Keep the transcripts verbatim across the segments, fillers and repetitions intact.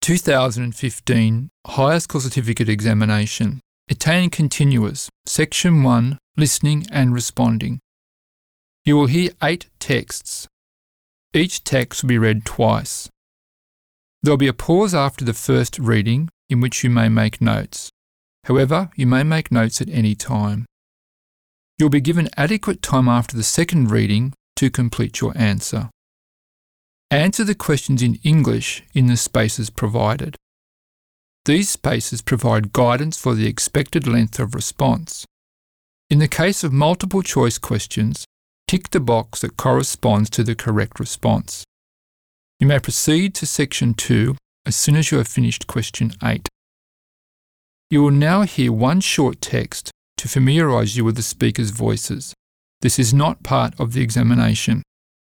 two thousand fifteen Higher School Certificate Examination, Italian Continuous, Section one, Listening and Responding. You will hear eight texts. Each text will be read twice. There will be a pause after the first reading in which you may make notes. However, you may make notes at any time. You'll be given adequate time after the second reading to complete your answer. Answer the questions in English in the spaces provided. These spaces provide guidance for the expected length of response. In the case of multiple choice questions, tick the box that corresponds to the correct response. You may proceed to section two as soon as you have finished question eight. You will now hear one short text to familiarise you with the speaker's voices. This is not part of the examination.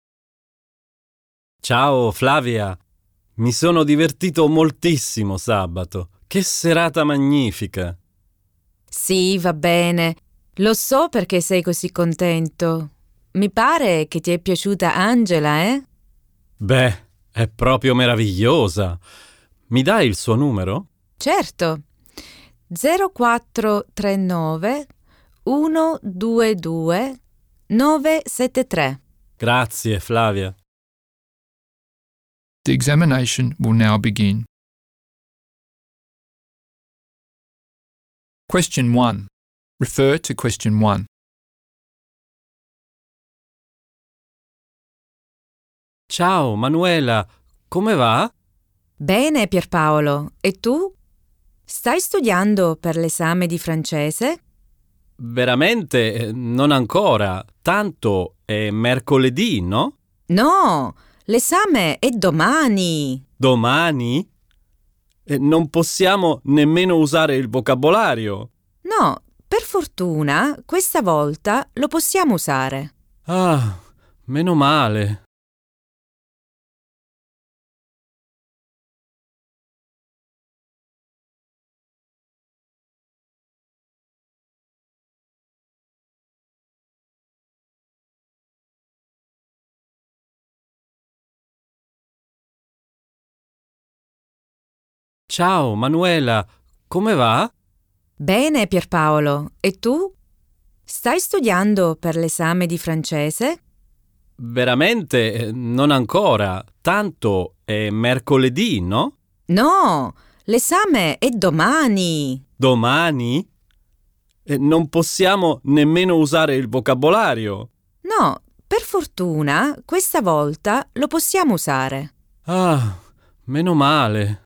Ciao Flavia, mi sono divertito moltissimo sabato. Che serata magnifica! Sì, va bene. Lo so perché sei così contento. Mi pare che ti è piaciuta Angela, eh? Beh, è proprio meravigliosa. Mi dai il suo numero? Certo. zero quattro tre nove uno due due nove sette tre. Grazie, Flavia. The examination will now begin. Question one. Refer to question one. Ciao Manuela, come va? Bene, Pierpaolo. E tu? Stai studiando per l'esame di francese? Veramente non ancora, tanto è mercoledì, no? No, l'esame è domani. Domani? E non possiamo nemmeno usare il vocabolario. No, per fortuna questa volta lo possiamo usare. Ah, meno male. Ciao Manuela, come va? Bene, Pierpaolo. E tu? Stai studiando per l'esame di francese? Veramente non ancora, tanto è mercoledì, no? No, l'esame è domani. Domani? E non possiamo nemmeno usare il vocabolario. No, per fortuna questa volta lo possiamo usare. Ah, meno male.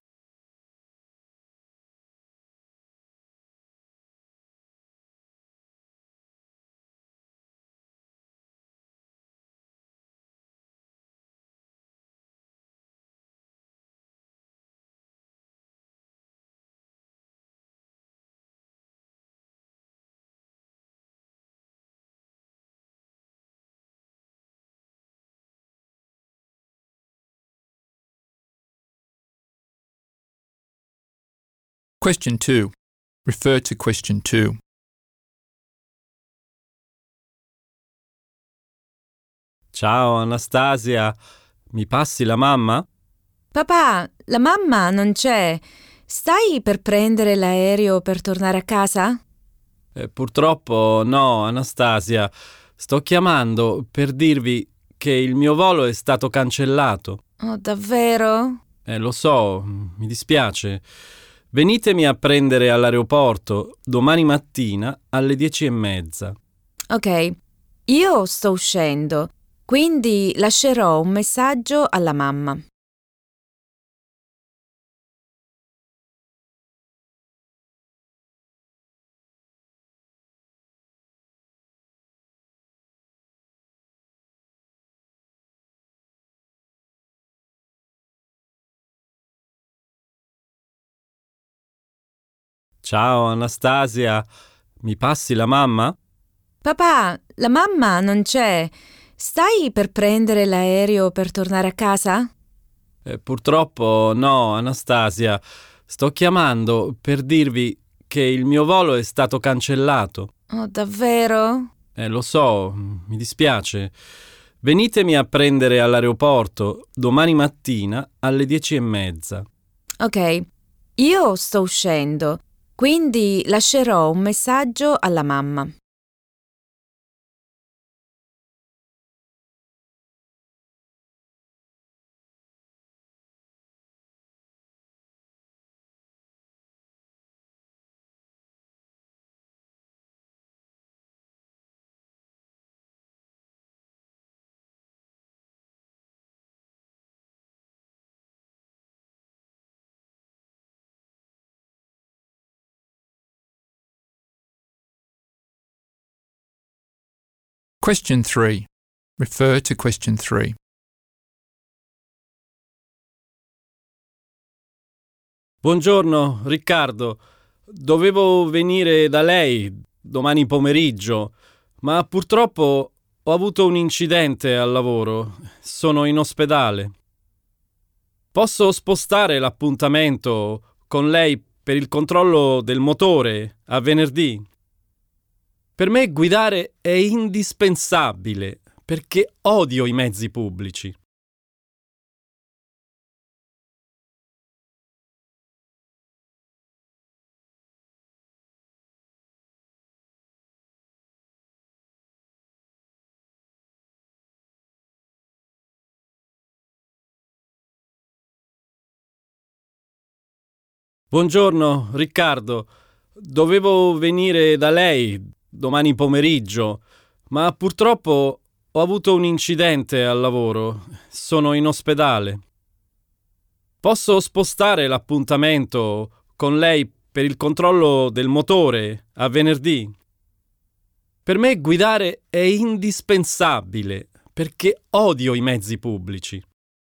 Question two. Refer to question two. Ciao Anastasia, mi passi la mamma? Papà, la mamma non c'è. Stai per prendere l'aereo per tornare a casa? Eh, purtroppo no, Anastasia. Sto chiamando per dirvi che il mio volo è stato cancellato. Oh, davvero? Eh, lo so, mi dispiace. Venitemi a prendere all'aeroporto domani mattina alle dieci e mezza. Ok, io sto uscendo, quindi lascerò un messaggio alla mamma. Ciao Anastasia, mi passi la mamma? Papà, la mamma non c'è. Stai per prendere l'aereo per tornare a casa? Eh, purtroppo no, Anastasia. Sto chiamando per dirvi che il mio volo è stato cancellato. Oh, davvero? Eh, lo so, mi dispiace. Venitemi a prendere all'aeroporto domani mattina alle dieci e mezza. Ok, io sto uscendo, quindi lascerò un messaggio alla mamma. Question three. Refer to question three. Buongiorno, Riccardo. Dovevo venire da lei domani pomeriggio, ma purtroppo ho avuto un incidente al lavoro. Sono in ospedale. Posso spostare l'appuntamento con lei per il controllo del motore a venerdì? Per me guidare è indispensabile perché odio i mezzi pubblici. Buongiorno, Riccardo. Dovevo venire da lei domani pomeriggio, ma purtroppo ho avuto un incidente al lavoro. Sono in ospedale. Posso spostare l'appuntamento con lei per il controllo del motore a venerdì? Per me guidare è indispensabile perché odio i mezzi pubblici.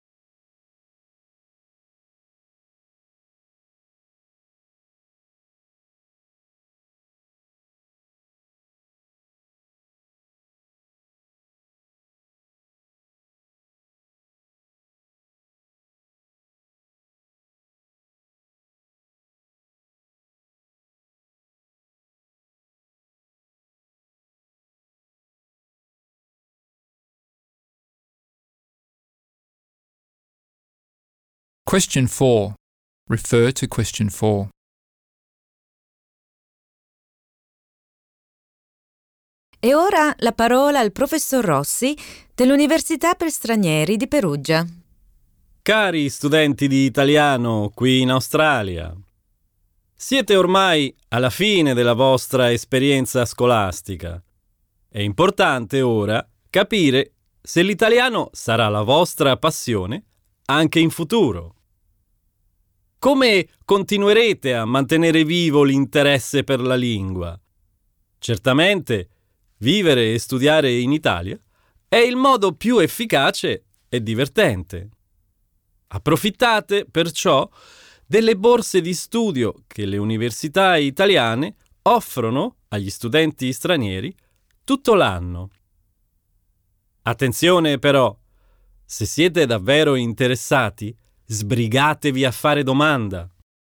Question four. Refer to question four. E ora la parola al professor Rossi dell'Università per Stranieri di Perugia. Cari studenti di italiano qui in Australia, siete ormai alla fine della vostra esperienza scolastica. È importante ora capire se l'italiano sarà la vostra passione anche in futuro. Come continuerete a mantenere vivo l'interesse per la lingua? Certamente, vivere e studiare in Italia è il modo più efficace e divertente. Approfittate perciò delle borse di studio che le università italiane offrono agli studenti stranieri tutto l'anno. Attenzione però, se siete davvero interessati, sbrigatevi a fare domanda.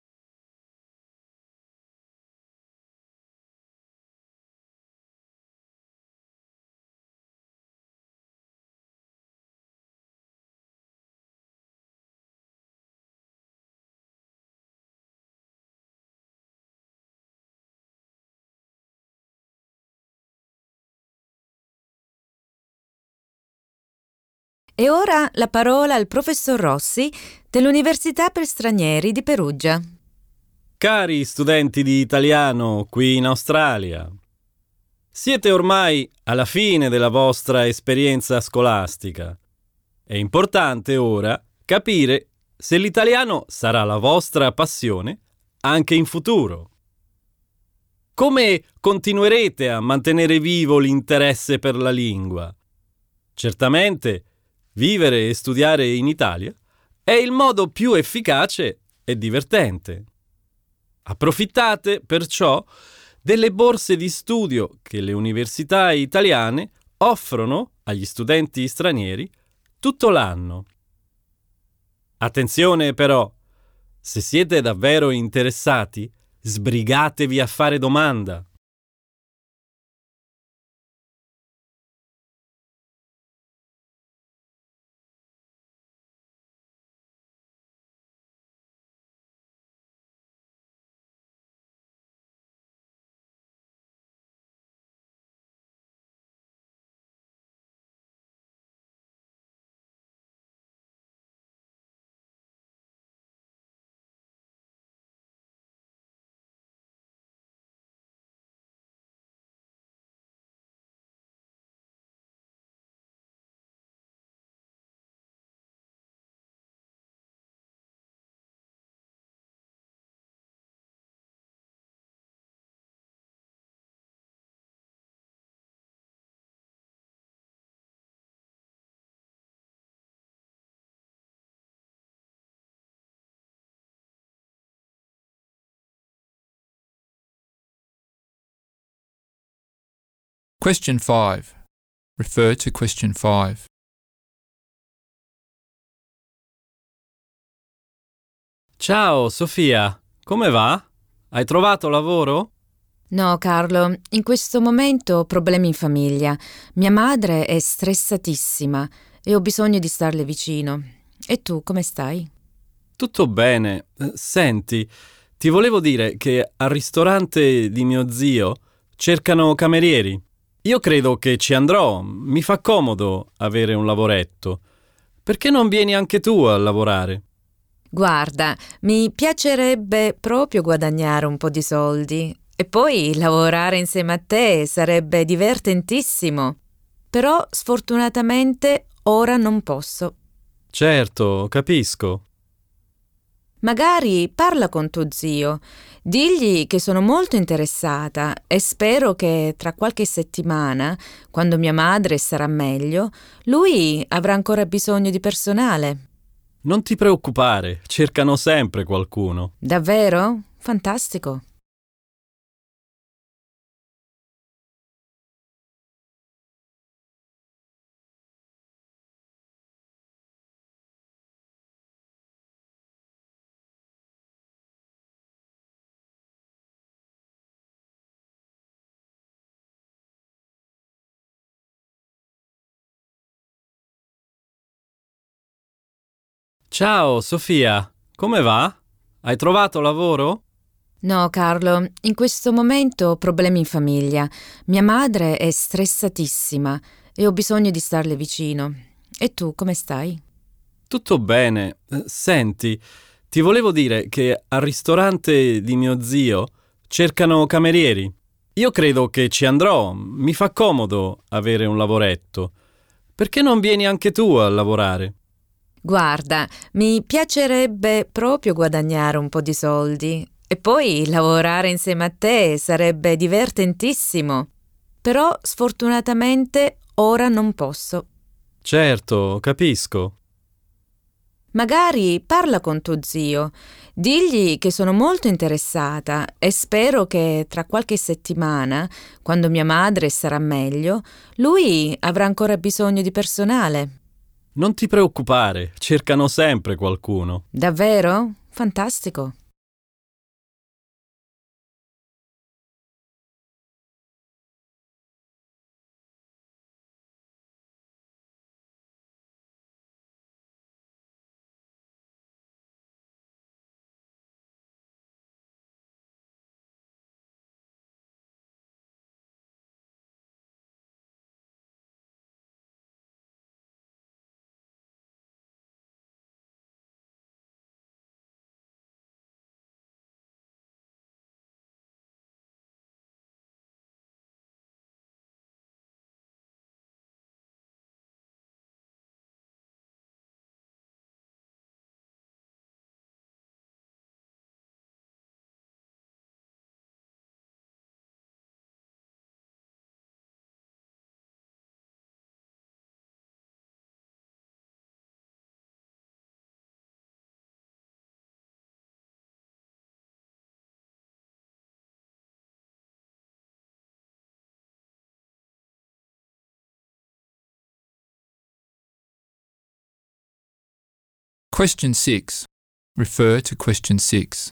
E ora la parola al professor Rossi dell'Università per Stranieri di Perugia. Cari studenti di italiano qui in Australia, siete ormai alla fine della vostra esperienza scolastica. È importante ora capire se l'italiano sarà la vostra passione anche in futuro. Come continuerete a mantenere vivo l'interesse per la lingua? Certamente, vivere e studiare in Italia è il modo più efficace e divertente. Approfittate perciò delle borse di studio che le università italiane offrono agli studenti stranieri tutto l'anno. Attenzione però, se siete davvero interessati, sbrigatevi a fare domanda. Question five. Refer to question five. Ciao Sofia, come va? Hai trovato lavoro? No, Carlo, in questo momento ho problemi in famiglia. Mia madre è stressatissima e ho bisogno di starle vicino. E tu, come stai? Tutto bene. Eh, Senti, ti volevo dire che al ristorante di mio zio cercano camerieri. Io credo che ci andrò, mi fa comodo avere un lavoretto. Perché non vieni anche tu a lavorare? Guarda, mi piacerebbe proprio guadagnare un po' di soldi e poi lavorare insieme a te sarebbe divertentissimo. Però sfortunatamente ora non posso. Certo, capisco. Magari parla con tuo zio, digli che sono molto interessata e spero che tra qualche settimana, quando mia madre sarà meglio, lui avrà ancora bisogno di personale. Non ti preoccupare, cercano sempre qualcuno. Davvero? Fantastico. Ciao Sofia, come va? Hai trovato lavoro? No, Carlo, in questo momento ho problemi in famiglia. Mia madre è stressatissima e ho bisogno di starle vicino. E tu, come stai? Tutto bene. Eh, Senti, ti volevo dire che al ristorante di mio zio cercano camerieri. Io credo che ci andrò, mi fa comodo avere un lavoretto. Perché non vieni anche tu a lavorare? Guarda, mi piacerebbe proprio guadagnare un po' di soldi e poi lavorare insieme a te sarebbe divertentissimo. Però sfortunatamente ora non posso. Certo, capisco. Magari parla con tuo zio, digli che sono molto interessata e spero che tra qualche settimana, quando mia madre sarà meglio, lui avrà ancora bisogno di personale. Non ti preoccupare, cercano sempre qualcuno. Davvero? Fantastico. Question six. Refer to question six.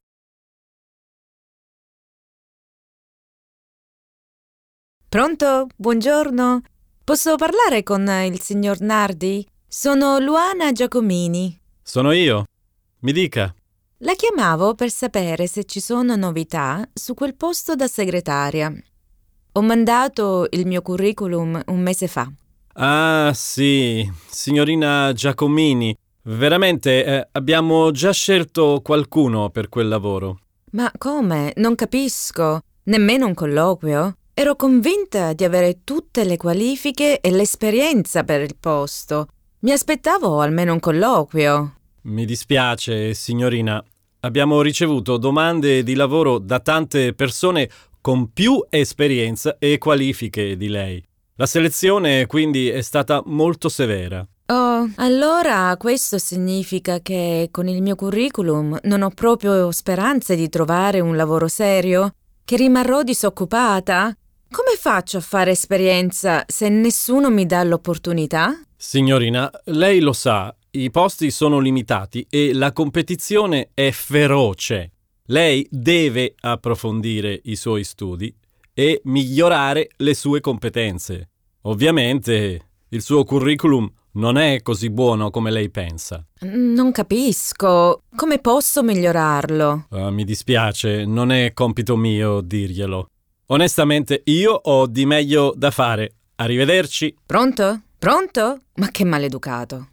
Pronto? Buongiorno. Posso parlare con il signor Nardi? Sono Luana Giacomini. Sono io. Mi dica. La chiamavo per sapere se ci sono novità su quel posto da segretaria. Ho mandato il mio curriculum un mese fa. Ah, sì, signorina Giacomini. Veramente eh, abbiamo già scelto qualcuno per quel lavoro. Ma come? Non capisco. Nemmeno un colloquio? Ero convinta di avere tutte le qualifiche e l'esperienza per il posto. Mi aspettavo almeno un colloquio. Mi dispiace, signorina. Abbiamo ricevuto domande di lavoro da tante persone con più esperienza e qualifiche di lei. La selezione quindi è stata molto severa. Oh, allora questo significa che con il mio curriculum non ho proprio speranze di trovare un lavoro serio? Che rimarrò disoccupata? Come faccio a fare esperienza se nessuno mi dà l'opportunità? Signorina, lei lo sa, i posti sono limitati e la competizione è feroce. Lei deve approfondire i suoi studi e migliorare le sue competenze. Ovviamente, il suo curriculum non è così buono come lei pensa. Non capisco. Come posso migliorarlo? Uh, mi dispiace, non è compito mio dirglielo. Onestamente, io ho di meglio da fare. Arrivederci. Pronto? Pronto? Ma che maleducato.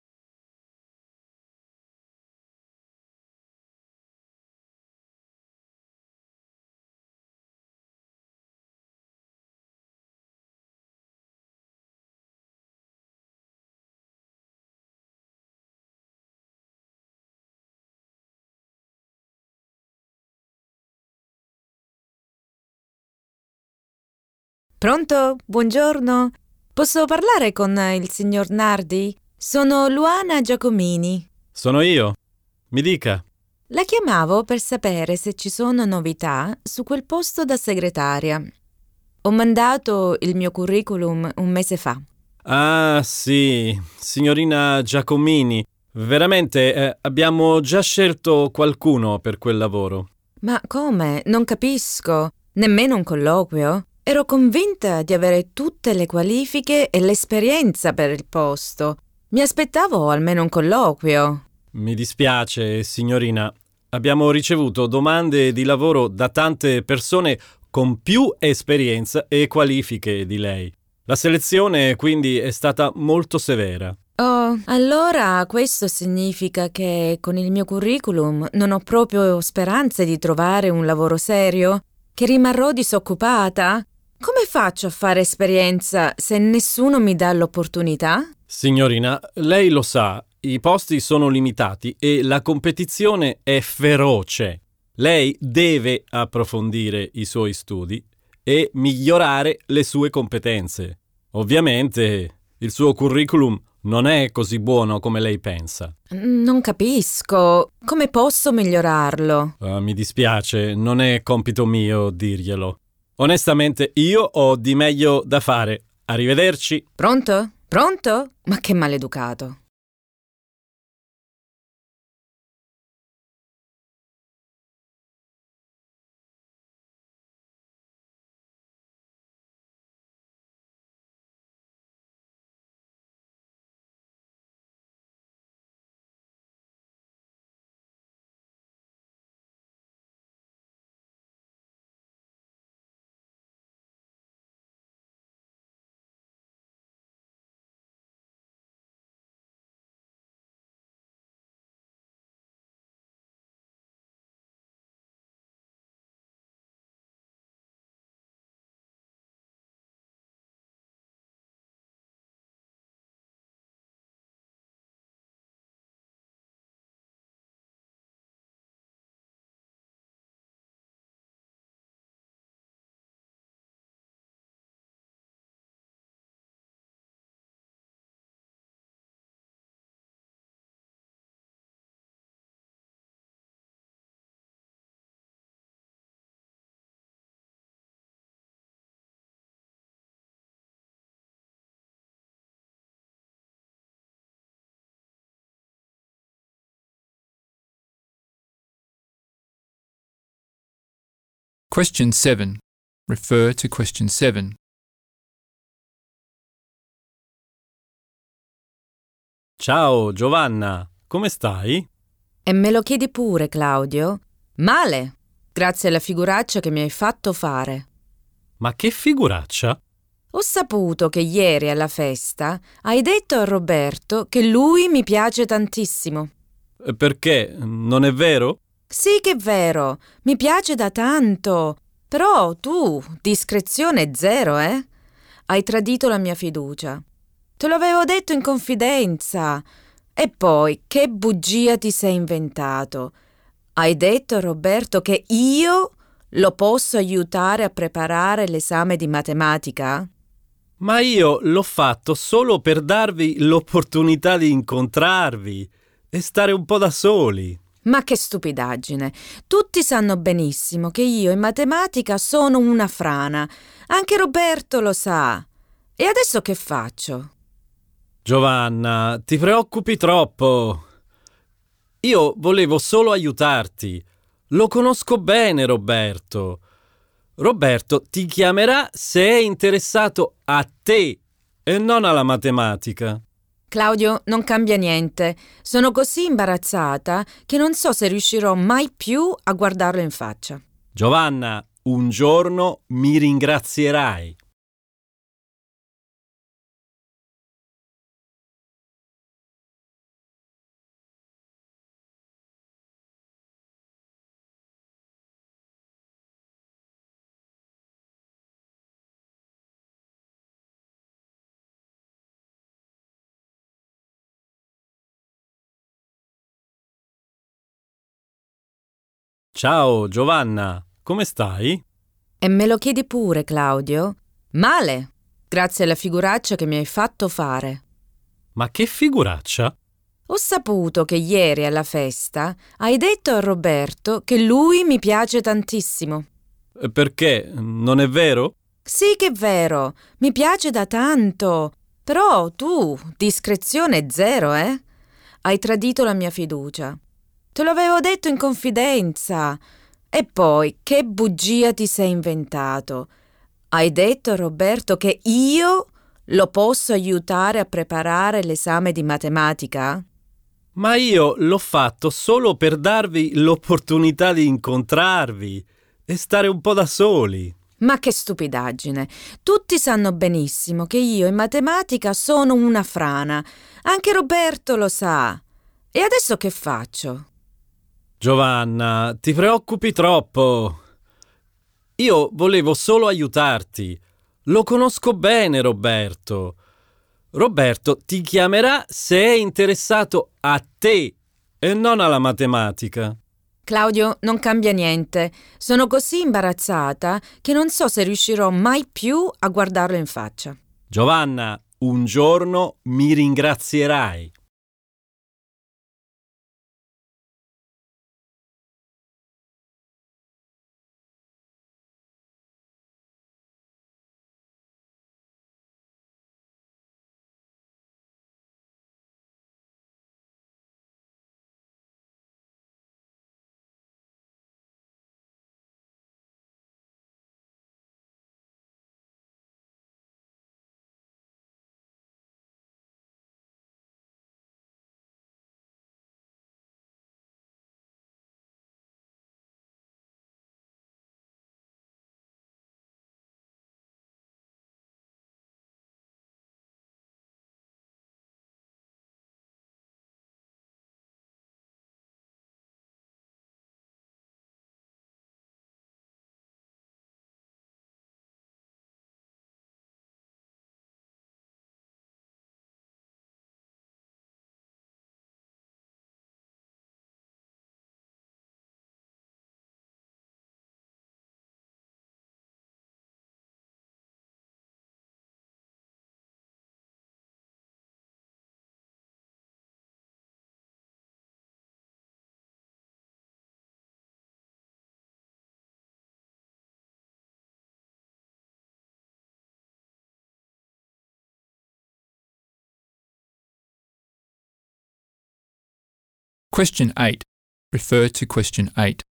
Pronto? Buongiorno. Posso parlare con il signor Nardi? Sono Luana Giacomini. Sono io. Mi dica. La chiamavo per sapere se ci sono novità su quel posto da segretaria. Ho mandato il mio curriculum un mese fa. Ah, sì, signorina Giacomini. Veramente eh, abbiamo già scelto qualcuno per quel lavoro. Ma come? Non capisco. Nemmeno un colloquio? Ero convinta di avere tutte le qualifiche e l'esperienza per il posto. Mi aspettavo almeno un colloquio. Mi dispiace, signorina. Abbiamo ricevuto domande di lavoro da tante persone con più esperienza e qualifiche di lei. La selezione quindi è stata molto severa. Oh, allora questo significa che con il mio curriculum non ho proprio speranze di trovare un lavoro serio? Che rimarrò disoccupata? Come faccio a fare esperienza se nessuno mi dà l'opportunità? Signorina, lei lo sa, i posti sono limitati e la competizione è feroce. Lei deve approfondire i suoi studi e migliorare le sue competenze. Ovviamente, il suo curriculum non è così buono come lei pensa. Non capisco. Come posso migliorarlo? Uh, mi dispiace, non è compito mio dirglielo. Onestamente, io ho di meglio da fare. Arrivederci. Pronto? Pronto? Ma che maleducato. Question seven. Refer to question seven. Ciao Giovanna, come stai? E me lo chiedi pure, Claudio? Male, grazie alla figuraccia che mi hai fatto fare. Ma che figuraccia? Ho saputo che ieri alla festa hai detto a Roberto che lui mi piace tantissimo. Perché? Non è vero? Sì che è vero, mi piace da tanto. Però tu, discrezione zero, eh? Hai tradito la mia fiducia. Te l'avevo detto in confidenza. E poi, che bugia ti sei inventato? Hai detto a Roberto che io lo posso aiutare a preparare l'esame di matematica? Ma io l'ho fatto solo per darvi l'opportunità di incontrarvi e stare un po' da soli. Ma che stupidaggine! Tutti sanno benissimo che io in matematica sono una frana. Anche Roberto lo sa. E adesso che faccio? Giovanna, ti preoccupi troppo. Io volevo solo aiutarti. Lo conosco bene, Roberto. Roberto ti chiamerà se è interessato a te e non alla matematica. Claudio, non cambia niente. Sono così imbarazzata che non so se riuscirò mai più a guardarlo in faccia. Giovanna, un giorno mi ringrazierai. Ciao Giovanna, come stai? E me lo chiedi pure, Claudio? Male, grazie alla figuraccia che mi hai fatto fare. Ma che figuraccia? Ho saputo che ieri alla festa hai detto a Roberto che lui mi piace tantissimo. Perché? Non è vero? Sì che è vero, mi piace da tanto. Però tu, discrezione zero, eh? Hai tradito la mia fiducia. Te lo avevo detto in confidenza. E poi, che bugia ti sei inventato? Hai detto a Roberto che io lo posso aiutare a preparare l'esame di matematica? Ma io l'ho fatto solo per darvi l'opportunità di incontrarvi e stare un po' da soli. Ma che stupidaggine! Tutti sanno benissimo che io in matematica sono una frana. Anche Roberto lo sa. E adesso che faccio? Giovanna, ti preoccupi troppo. Io volevo solo aiutarti. Lo conosco bene, Roberto. Roberto ti chiamerà se è interessato a te e non alla matematica. Claudio, non cambia niente. Sono così imbarazzata che non so se riuscirò mai più a guardarlo in faccia. Giovanna, un giorno mi ringrazierai. Question eight. Refer to question eight.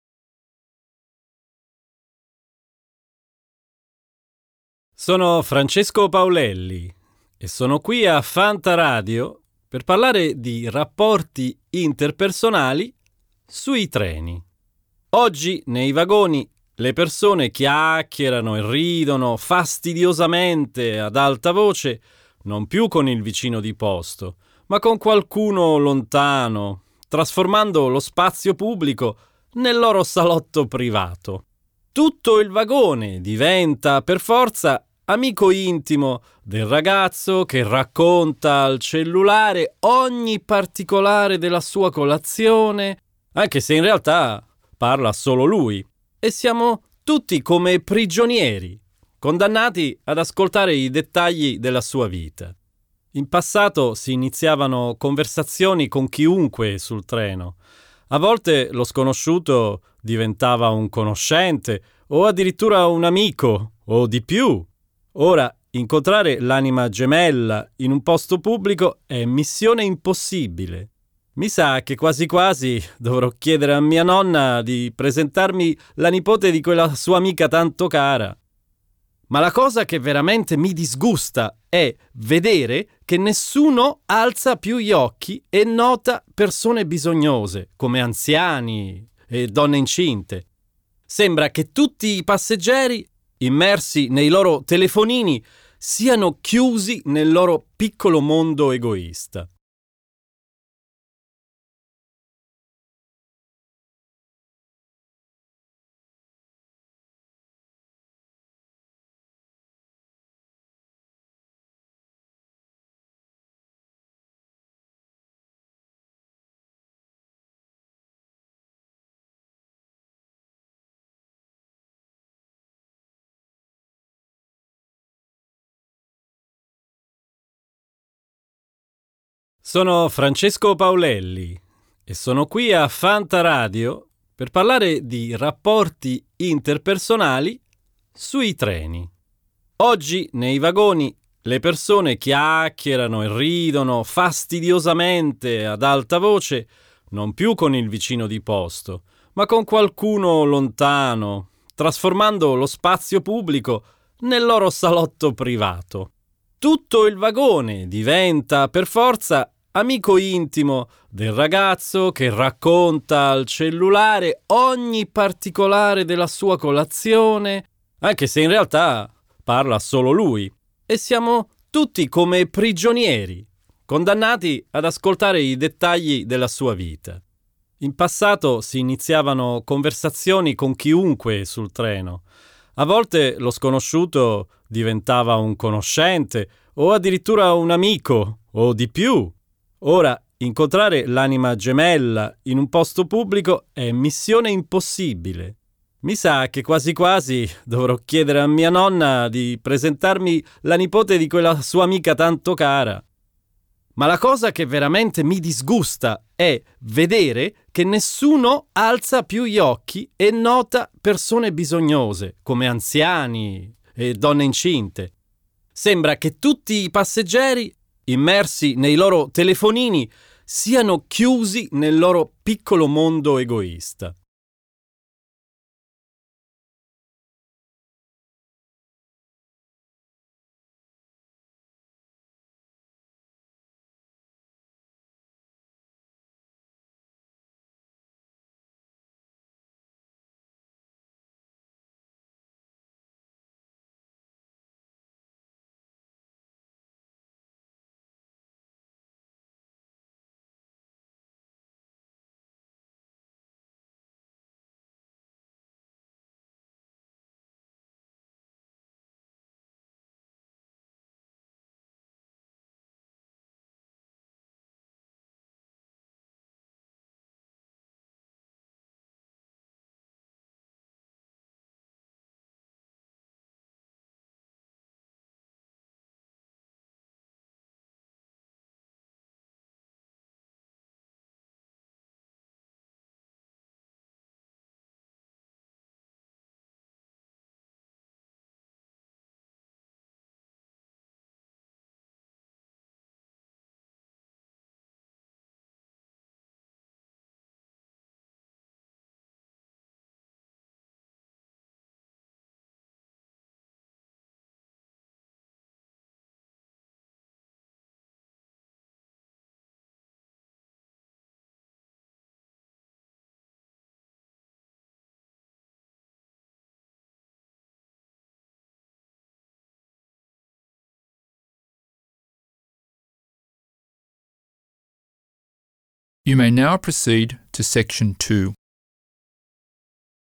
Sono Francesco Paolelli e sono qui a Fanta Radio per parlare di rapporti interpersonali sui treni. Oggi nei vagoni le persone chiacchierano e ridono fastidiosamente ad alta voce, non più con il vicino di posto, ma con qualcuno lontano, trasformando lo spazio pubblico nel loro salotto privato. Tutto il vagone diventa per forza amico intimo del ragazzo che racconta al cellulare ogni particolare della sua colazione, anche se in realtà parla solo lui. E siamo tutti come prigionieri, condannati ad ascoltare i dettagli della sua vita. In passato si iniziavano conversazioni con chiunque sul treno. A volte lo sconosciuto diventava un conoscente o addirittura un amico o di più. Ora, incontrare l'anima gemella in un posto pubblico è missione impossibile. Mi sa che quasi quasi dovrò chiedere a mia nonna di presentarmi la nipote di quella sua amica tanto cara. Ma la cosa che veramente mi disgusta è vedere che nessuno alza più gli occhi e nota persone bisognose, come anziani e donne incinte. Sembra che tutti i passeggeri, immersi nei loro telefonini, siano chiusi nel loro piccolo mondo egoista. Sono Francesco Paolelli e sono qui a Fanta Radio per parlare di rapporti interpersonali sui treni. Oggi nei vagoni le persone chiacchierano e ridono fastidiosamente ad alta voce, non più con il vicino di posto, ma con qualcuno lontano, trasformando lo spazio pubblico nel loro salotto privato. Tutto il vagone diventa per forza amico intimo del ragazzo che racconta al cellulare ogni particolare della sua colazione, anche se in realtà parla solo lui. E siamo tutti come prigionieri, condannati ad ascoltare i dettagli della sua vita. In passato si iniziavano conversazioni con chiunque sul treno. A volte lo sconosciuto diventava un conoscente o addirittura un amico o di più. Ora, incontrare l'anima gemella in un posto pubblico è missione impossibile. Mi sa che quasi quasi dovrò chiedere a mia nonna di presentarmi la nipote di quella sua amica tanto cara. Ma la cosa che veramente mi disgusta è vedere che nessuno alza più gli occhi e nota persone bisognose, come anziani e donne incinte. Sembra che tutti i passeggeri, immersi nei loro telefonini, siano chiusi nel loro piccolo mondo egoista. You may now proceed to section two.